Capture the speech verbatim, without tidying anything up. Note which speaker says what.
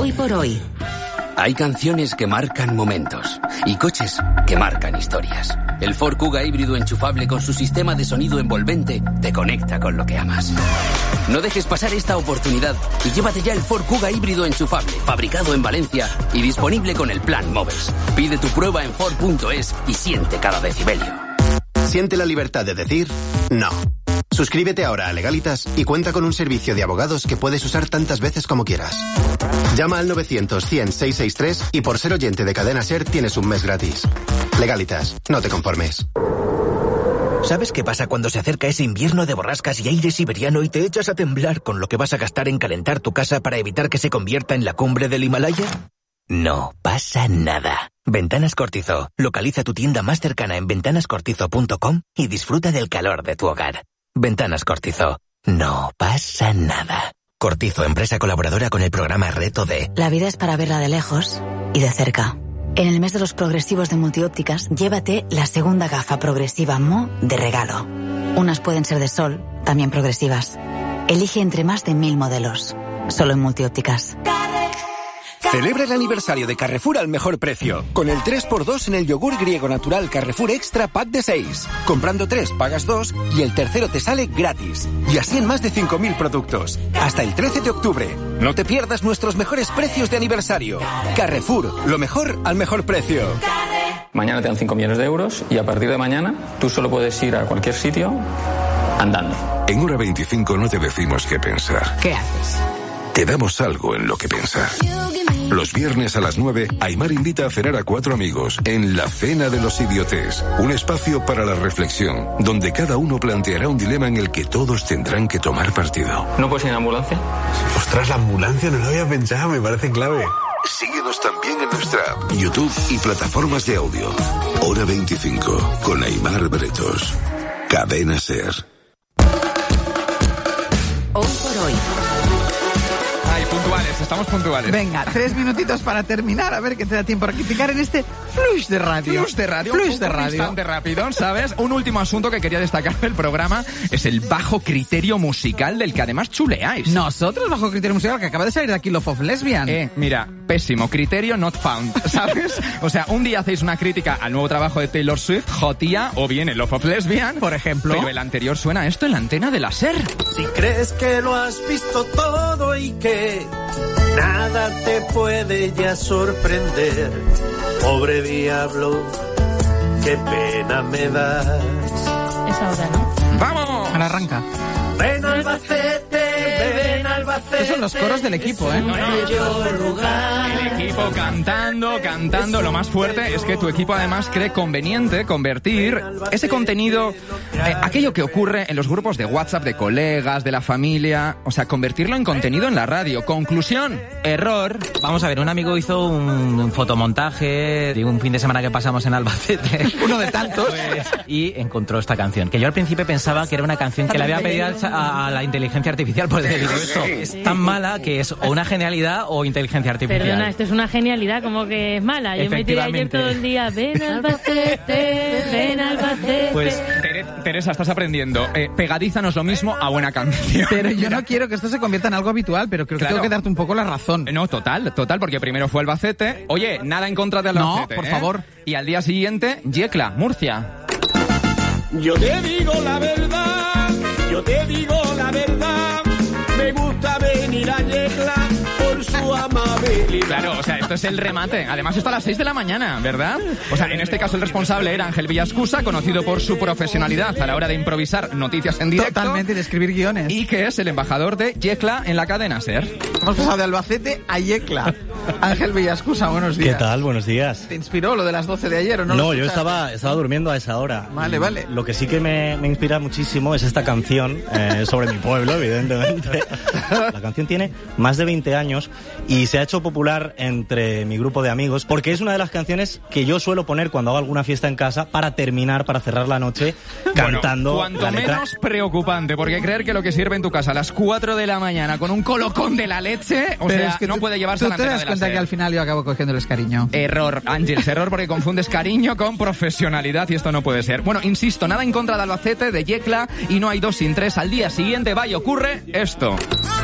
Speaker 1: Hoy por hoy.
Speaker 2: Hay canciones que marcan momentos y coches que marcan historias. El Ford Kuga híbrido enchufable con su sistema de sonido envolvente te conecta con lo que amas. No dejes pasar esta oportunidad y llévate ya el Ford Kuga híbrido enchufable, fabricado en Valencia y disponible con el plan Moves. Pide tu prueba en Ford punto es y siente cada decibelio.
Speaker 3: Siente la libertad de decir no. Suscríbete ahora a Legalitas y cuenta con un servicio de abogados que puedes usar tantas veces como quieras. Llama al novecientos cien seiscientos sesenta y tres y por ser oyente de Cadena SER tienes un mes gratis. Legalitas, no te conformes.
Speaker 4: ¿Sabes qué pasa cuando se acerca ese invierno de borrascas y aire siberiano y te echas a temblar con lo que vas a gastar en calentar tu casa para evitar que se convierta en la cumbre del Himalaya? No pasa nada. Ventanas Cortizo. Localiza tu tienda más cercana en ventanas cortizo punto com y disfruta del calor de tu hogar. Ventanas Cortizo. No pasa nada. Cortizo, empresa colaboradora con el programa Reto D.
Speaker 5: La vida es para verla de lejos y de cerca. En el mes de los progresivos de Multiópticas, llévate la segunda gafa progresiva M O de regalo. Unas pueden ser de sol, también progresivas. Elige entre más de mil modelos. Solo en Multiópticas.
Speaker 6: Celebra el aniversario de Carrefour al mejor precio, con el tres por dos en el yogur griego natural Carrefour Extra Pack de seis. Comprando tres pagas dos y el tercero te sale gratis. Y así en más de cinco mil productos. Hasta el trece de octubre. No te pierdas nuestros mejores precios de aniversario. Carrefour, lo mejor al mejor precio.
Speaker 7: Mañana te dan cinco millones de euros y a partir de mañana tú solo puedes ir a cualquier sitio andando.
Speaker 8: En Hora veinticinco no te decimos qué pensar.
Speaker 9: ¿Qué haces?
Speaker 8: Te damos algo en lo que pensar. Los viernes a las nueve, Aimar invita a cenar a cuatro amigos en La Cena de los Idiotes, un espacio para la reflexión, donde cada uno planteará un dilema en el que todos tendrán que tomar partido.
Speaker 7: ¿No puedes ir en ambulancia?
Speaker 10: Ostras, la ambulancia no lo había pensado, me parece clave.
Speaker 8: Síguenos también en nuestra app, YouTube y plataformas de audio. Hora veinticinco, con Aimar Bretos. Cadena SER.
Speaker 1: Hoy por hoy.
Speaker 11: Puntuales, estamos puntuales.
Speaker 9: Venga, tres minutitos para terminar, a ver qué te da tiempo a criticar en este flush de radio.
Speaker 11: Flush de radio.
Speaker 9: Flush de radio.
Speaker 11: Bastante rápido, ¿sabes? Un último asunto que quería destacar del programa es el bajo criterio musical del que además chuleáis.
Speaker 9: Nosotros, bajo criterio musical, que acaba de salir de aquí Love of Lesbian.
Speaker 11: Eh, mira, pésimo, criterio not found, ¿sabes? O sea, un día hacéis una crítica al nuevo trabajo de Taylor Swift, Jotía, o bien el Love of Lesbian,
Speaker 9: por ejemplo.
Speaker 11: Pero el anterior suena esto en la antena de la SER.
Speaker 12: Si crees que lo has visto todo y que nada te puede ya sorprender, pobre diablo, qué pena me das.
Speaker 13: Esa hora, ¿no?
Speaker 11: ¡Vamos!
Speaker 9: Ahora arranca.
Speaker 12: Ven Albacete, ven Albacete.
Speaker 9: Estos son los coros del equipo, ¿eh?
Speaker 11: No, no. El equipo cantando, cantando. Lo más fuerte es que tu equipo además cree conveniente convertir ese contenido, eh, aquello que ocurre en los grupos de WhatsApp de colegas, de la familia, o sea, convertirlo en contenido en la radio. Conclusión, error.
Speaker 14: Vamos a ver, un amigo hizo un fotomontaje de un fin de semana que pasamos en Albacete.
Speaker 9: Uno de tantos.
Speaker 14: Pues, y encontró esta canción, que yo al principio pensaba que era una canción que le había pedido a, a la inteligencia artificial, pues digo, esto es tan mala que es o una genialidad o inteligencia artificial.
Speaker 13: Perdona, esto es una genialidad, como que es mala. Yo me tiré ayer todo el día, ven Albacete, ven Albacete.
Speaker 11: Pues, Teresa, estás aprendiendo. Eh, pegadízanos lo mismo a buena canción.
Speaker 9: Pero yo no quiero que esto se convierta en algo habitual, pero creo
Speaker 11: Claro.
Speaker 9: que tengo que darte un poco la razón.
Speaker 11: No, total, total, porque primero fue Albacete. Oye, nada en contra de Albacete.
Speaker 9: No, por
Speaker 11: ¿eh?
Speaker 9: favor.
Speaker 11: Y al día siguiente, Yecla, Murcia.
Speaker 12: Yo te digo la verdad, yo te digo la verdad, me gusta venir a Yecla por su amabilidad.
Speaker 11: Claro, o sea, esto es el remate. Además, esto a las seis de la mañana, ¿verdad? O sea, en este caso el responsable era Ángel Villascusa, conocido por su profesionalidad a la hora de improvisar noticias en directo.
Speaker 9: Totalmente, y de escribir guiones.
Speaker 11: Y que es el embajador de Yecla en la cadena SER.
Speaker 9: Hemos pasado de Albacete a Yecla. Ángel Villascusa, buenos días.
Speaker 15: ¿Qué tal? Buenos días.
Speaker 9: ¿Te inspiró lo de las doce de ayer o no?
Speaker 15: No, yo estaba, estaba durmiendo a esa hora.
Speaker 9: Vale, vale.
Speaker 15: Lo que sí que me, me inspira muchísimo es esta canción eh, sobre mi pueblo, evidentemente. La canción tiene más de veinte años y se ha hecho popular entre mi grupo de amigos porque es una de las canciones que yo suelo poner cuando hago alguna fiesta en casa para terminar, para cerrar la noche cantando.
Speaker 11: Bueno, cuanto
Speaker 15: la letra.
Speaker 11: menos preocupante, porque creer que lo que sirve en tu casa a las cuatro de la mañana con un colocón de la leche, o
Speaker 9: Pero
Speaker 11: sea,
Speaker 9: es que
Speaker 11: no
Speaker 9: tú,
Speaker 11: puede llevarse
Speaker 9: tú
Speaker 11: a la
Speaker 9: te
Speaker 11: antena
Speaker 9: das
Speaker 11: de la
Speaker 9: cuenta
Speaker 11: SER.
Speaker 9: que al final yo acabo cogiéndoles cariño.
Speaker 11: Error, Ángeles, error porque confundes cariño con profesionalidad y esto no puede ser. Bueno, insisto, nada en contra de Albacete, de Yecla, y no hay dos sin tres. Al día siguiente va y ocurre esto.